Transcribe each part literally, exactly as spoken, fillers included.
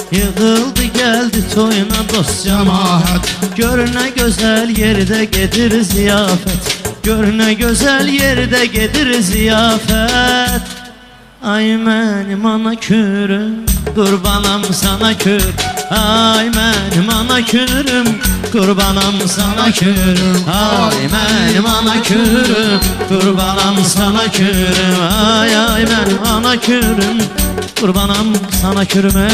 Yığıldı geldi toyuna dost cemaat. Gör ne güzel yerde gedir ziyafet. Gör ne güzel yerde gedir ziyafet. Ay mənim ana körüm, qurbanam sana kör. Ay mənim ana körüm, qurbanam sana körüm. Ay mənim ana körüm, qurbanam sana körüm. Ay ay mənim ana körüm, qurbanam sana körüm.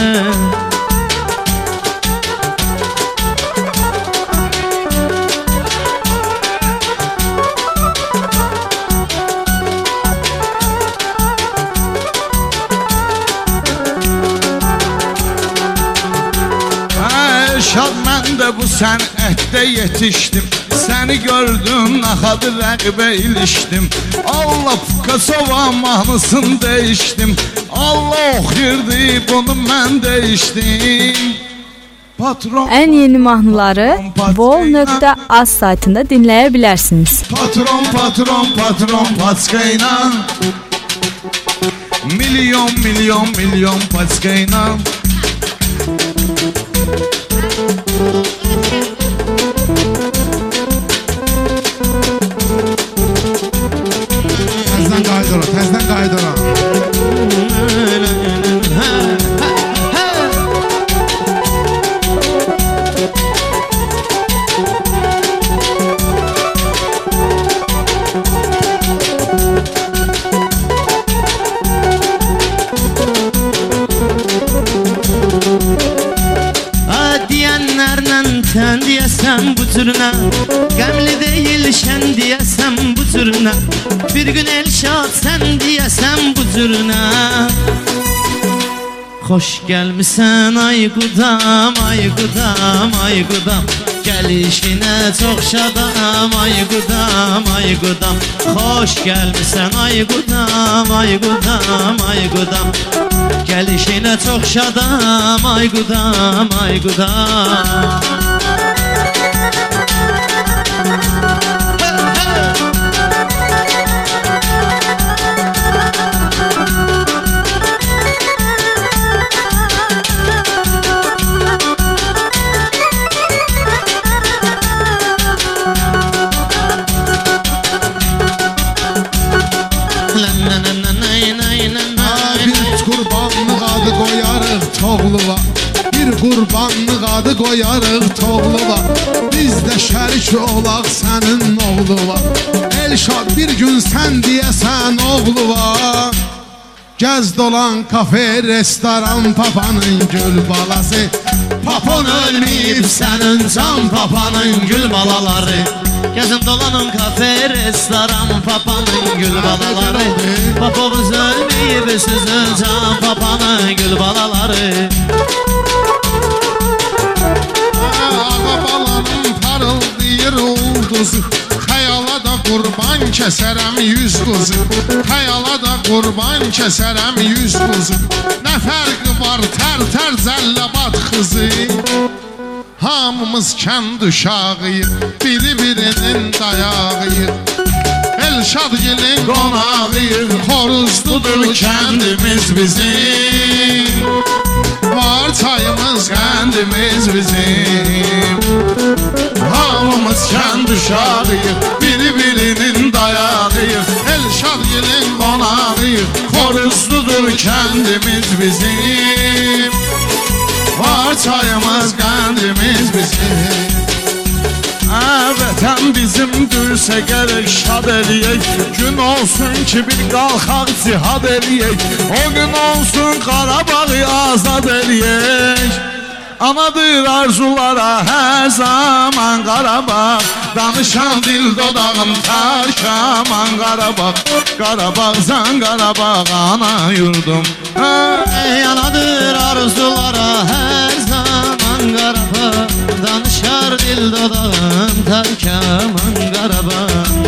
Şad mən də bu sənətdə yetişdim. Səni gördüm, naxadı rəqibə ilişdim. Allah Picasso mahnısını değiştim. Allah oxuyurdu, bunu mən değiştim. Patron, en yeni mahnıları vol nokta az saytında dinleyebilirsiniz. Patron, patron, patron, paçkayla milyon, milyon, milyon paçkayla. Təzdən qaydır o, təzdən qaydır o. Sen diyesem bu türüne, gemli değil şen diyesem bu türüne. Bir gün Elşad sen diyesem bu türüne. Hoş gelmişsen ay qudam, ay qudam, ay qudam. Gelişine çok şadam, ay qudam, ay qudam. Hoş gelmişsen ay qudam, ay qudam, ay qudam. Gelişine çok şadam, ay qudam, ay qudam. Toğluva, bir qurbanlıq adı qoyarıq toğluva. Biz də şərik olaq sənin oğluva. Elşad bir gün sən deyəsən oğluva. Gəz dolan kafe, restoran, papanın gül balası. Papon ölməyib sənin can papanın gül balaları. Gəzin dolanın kafe, restoran, papanın gül balaları. Papamız ölməyib sizin can papanın gül balaları. Ağa balanın parıldayır ulduzu. Xəyala da qurban kəsərəm yüz quzu. Xəyala da qurban kəsərəm yüz quzu. Nə fərqi var tər-tər zəlləbat xızı. Hamımız kənd uşağıyıq, biri-birinin dayağıyıq. Elşad gelin qonağıyıq, xoruzludur kəndimiz bizim. Var çayımız, qəndimiz bizim. Hamımız kənd uşağıyıq, biri-birinin dayağıyıq. Elşad gelin qonağıyıq, xoruzludur kəndimiz bizim. Var çayımız, qəndimiz bizim. Vətən bizimdirsə gərək şad eləyək. Gün olsun ki bir qalxaq cihad eləyək. O gün olsun Qarabağı azad eləyək. Anadır arzulara hər zaman Qarabağ. Danışan dil dodağım tərkaman Qarabağ. Qarabağsan Qarabağ ana yurdum. Ey anadır arzulara hər zaman Qarabağ. Danışar dil dodağım tərkaman Qarabağ.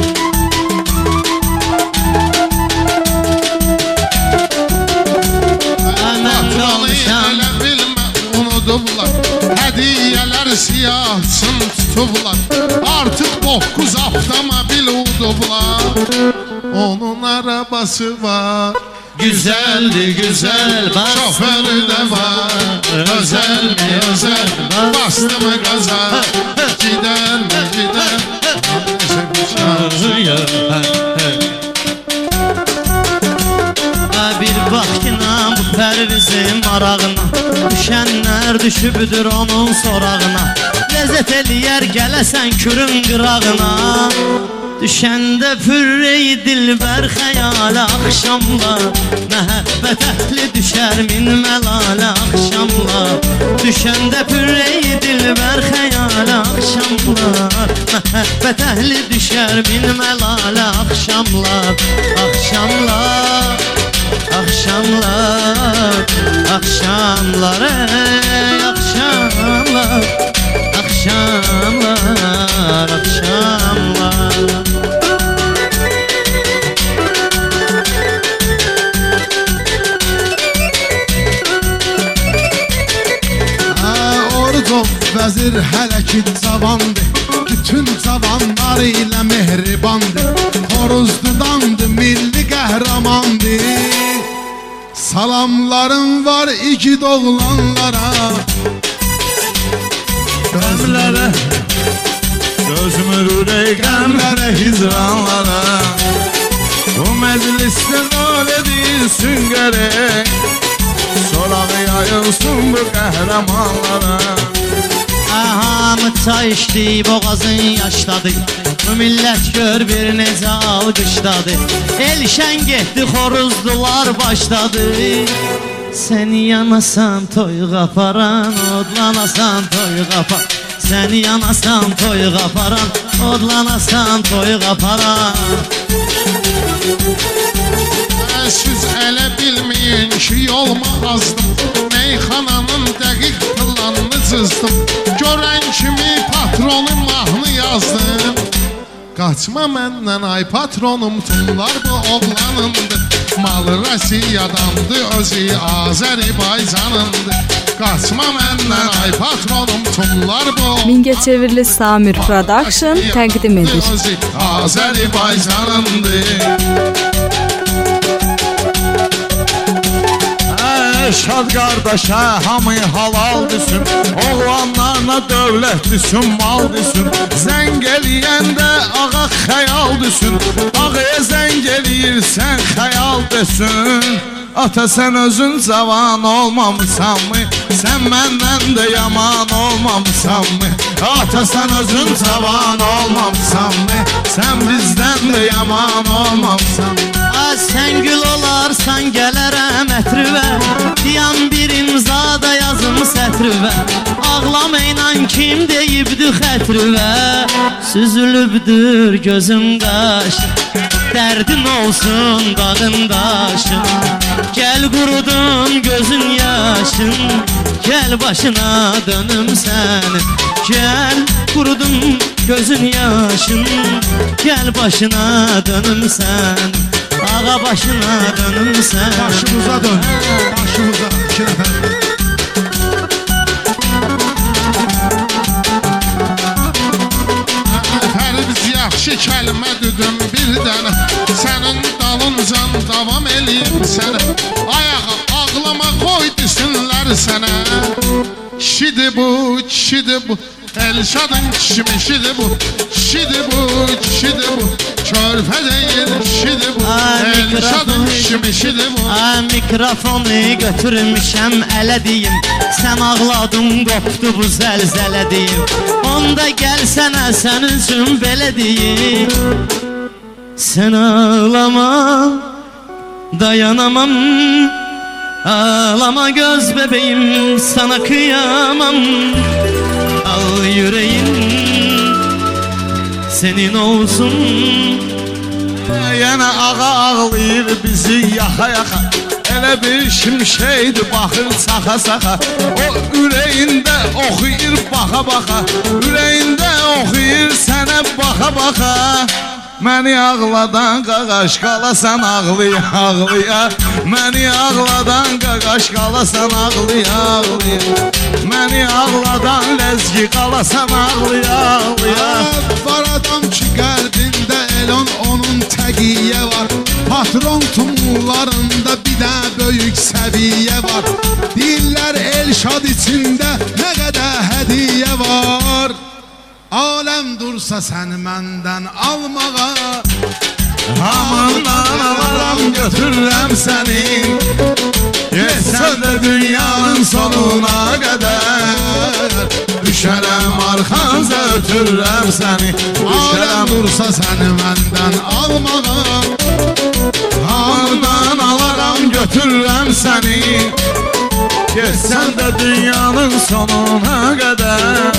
Unudublar, hədiyələr siyahsın tutublar. Artıq dokuz avtomobil udublar. Onun arabası var, güzeldir güzel, şoförü də var, özəl bastım gaza Gider mi gider Bir vaxtına bu pərvizin marağına Düşənlər düşübüdür onun sorağına Ləzzət eləyər gələsən kürün qırağına Düşəndə pürrey dilbər xəyalə axşamlar Məhəbbət əhli düşər min məlalə axşamlar Düşəndə pürrey dilbər xəyalə axşamlar Məhəbbət əhli düşər min məlalə axşamlar Axşamlar Akşamlar, akşamlar, ey akşamlar Akşamlar, akşamlar Ordov vəzir hələ ki cavandır Bütün cavanlar ilə mehribandır Xoruzdudandır, milli qəhrəmandır Salamlarım var iki doğulanlara Qəmlərə Gözümür ürək qəmlərə hicranlara Bu məclisdə nal edilsin gərək Sorağı yayılsın bu qəhrəmanlara Hamı çay içdi, boğazın yaşladı Bu millət gör bir necə alqışladı El şən getdi, xoruzdular başladı Sən yanasan toy qaparan, odlanasan toy qapar Sən yanasan toy qaparan, odlanasan toy qaparan Siz elə bilməyin ki yolma azdım Meyxananın dəqiq planını cızdım Görən kimi patronun mahnı yazdım Qaçma məndən ay patronum Tunlar bu oğlanımdır Malı Rəsiyadandır Özü Azərbaycanındır Qaçma məndən ay patronum Tunlar bu Mingəçevirli Samir Production təqdim edir Özü Azərbaycanındır Şad qardaşa hamı halal düşün Oğlanlarına dövlət düşün, mal düşün Zəng eləyəndə ağa xəyal düşün Ağaya zəng eləyirsən xəyal düşün Ata sən özün cavan olmamısan mı? Sən məndən də yaman olmamısan mı? Ata sən özün cavan olmamısan mı? Sən bizdən də yaman olmamısan mı? Sən gül olarsan gələrəm ətrivə Diyan bir imzada yazım sətrivə Ağlama inan kim deyibdi xətrivə Süzülübdür gözüm qaşım Dərdin olsun dağın daşım Gəl qurudun gözün yaşın Gəl başına dönüm sənin Gəl qurudun gözün yaşın Gəl başına dönüm sənin Ağa başına dönüm sən Başımıza dön, başımıza iki nəfər Fərz yaxşı kəlmə düdüm bir dənə Sənin dalıncan davam eləyim sənə Ayağa ağlama qoy desinlər sənə Kişidir bu, kişidir bu Elşadın kişimişidir bu Kişidir bu, kişidir bu Körfə deyil kişidir bu Elşadın kişimişidir bu Mikrofonu götürmüşəm ələ deyim Sən ağladın qopdu bu zəlzələ deyim Onda gəlsənə sən üçün belə deyim Sən ağlama dayanamam Ağlama göz bebeğim sana kıyamam Al yüreğin senin olsun Yenə ağa ağlayır bizi yaxa yaxa Elə bir şimşəkdir baxır saxa saxa O ürəyində oxuyur baxa baxa Ürəyində oxuyur sənə baxa baxa Məni ağladan qaqaş qalasan ağlıya ağlıya Məni ağladan qaqaş qalasan ağlıya ağlıya Məni ağladan ləzgi qalasan ağlıya ağlıya Var adam ki qəlbində elon onun təqiyyə var Patron tumlarında bir də böyük səviyyə var Deyirlər Elşad içində nə qədər hədiyyə Aləm dursa səni məndən almağa, hamından alaram götürürəm səni. Getsən də dünyanın sonuna qədər, düşərəm arxanca ötürürəm səni. Aləm dursa səni məndən almağa, hamından alaram götürürəm səni. Getsən də dünyanın sonuna qədər,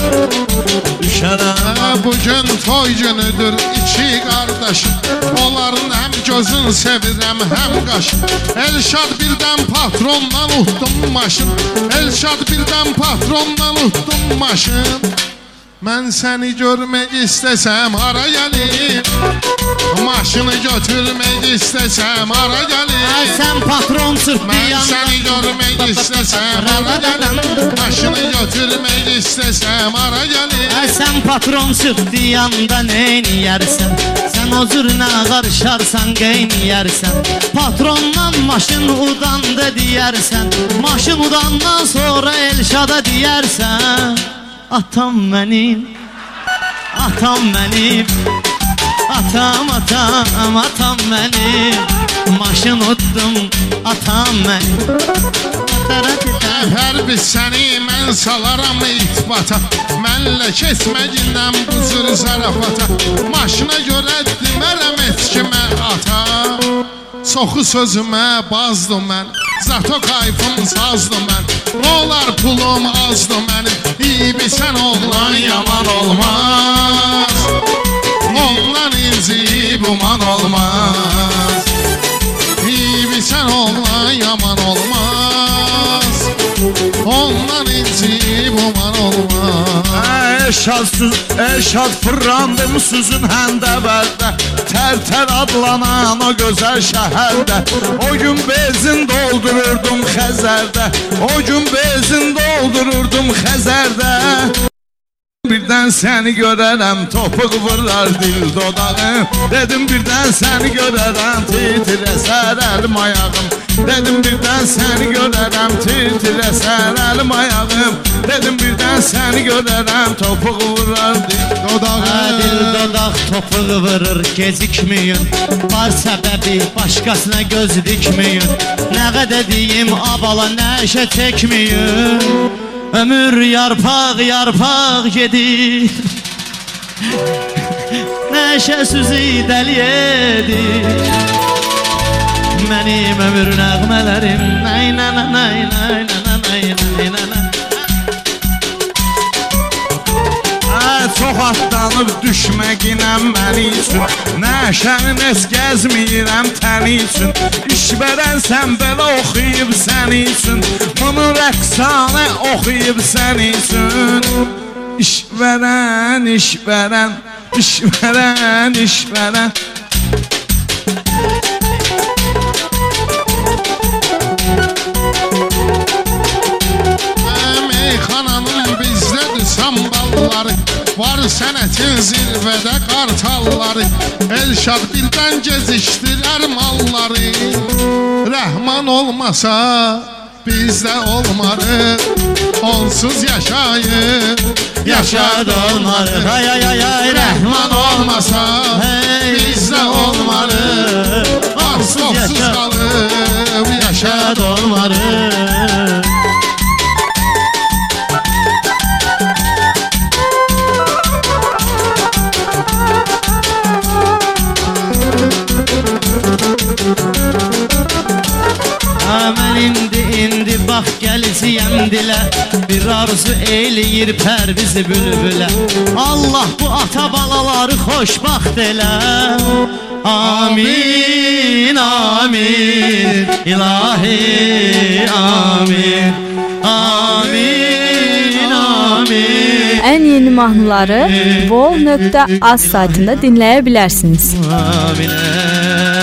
düşərəm. Bugün toy günüdür iki qardaşım, onların həm gözün sevirəm həm qaşım. Elşad birdən patrondan utdum maşın, Elşad birdən patrondan utdum maşın. Mən səni görmək istəsəm hara gəlir, maşını götürmək istəsəm hara gəlir. Sən patron sırt Mən deyəndə səni görmək istəsəm hara gəlir, maşını götürmək istəsəm hara gəlir. Sən patron sırt deyəndə neyniyərsən? Sən o cürünə qarışarsan qeyniyərsən? Patrondan maşın udandı deyərsən, maşın udandan sonra Elşada deyərsən. Atam mənim, atam mənim, atam atam, atam mənim. Maşın utdum, atam mənim. Hər biz səni mən salaram itibata, mənlə keçməgindən bu cür zarafata. Maşına görə demərəm et kimə ata, çoxu sözümə bazdı mən, zato kayfım sazdı mən. Olar pulum azdı mənim, iyi bilsən oğlan yaman olmaz, oğlan inci buman olmaz. İyi bilsən oğlan yaman olmaz, ondan inci buman olmaz. Eşadsız, eşad fırrandım sözün həndəbərdə, Tərtər adlanan o gözəl şəhərdə. O gün bezin doldururdum Xəzərdə, o gün bezin doldururdum Xəzərdə. Birdən səni görərəm, topuq vurar dil dodağım. Dedim birdən səni görərəm, titrəsər əlim ayağım. Dedim birdən səni görərəm, titrəsər əlim ayağım. Dedim birdən səni görərəm, topuq vurar dil dodağım. Dil dodaq topuq vurur, gecikməyin. Var səbəbi, başqasına göz dikməyin. Nə qədər deyim, abala nəşə çəkməyin. Ömür yarpaq yarpaq gedir, nəşəsizi dəli edir. Mənim ömür nəğmələrim naynana naynana naynana. Çox atlanıb düşməginəm məni üçün, nəşənin es gəzməyirəm təni üçün. İş verənsən belə oxuyub səni üçün, bunu rəqsanə oxuyub səni üçün. İş verən, iş verən, iş verən, iş verən. Meyxananın bizdədir sambalları, var sənətin zirvədə qartalları. Elşad dildən gezişdirər malları, Rəhman olmasa bizdə olmarıq, onsuz yaşayıb yaşad olmarıq. Ay ay ay ay Rəhman olmasa bizdə olmarıq, onsuz qalıb yaşad olmarıq. Mən indi indi bax gələcəyəm dilə, bir arzu eləyir pərvizi bülbülə. Allah bu ata balaları xoşbaxt elə. Amin, amin, ilahi amin, amin, amin. Ən yeni mahnıları vol nöqtə az saytında dinləyə bilərsiniz. Amin.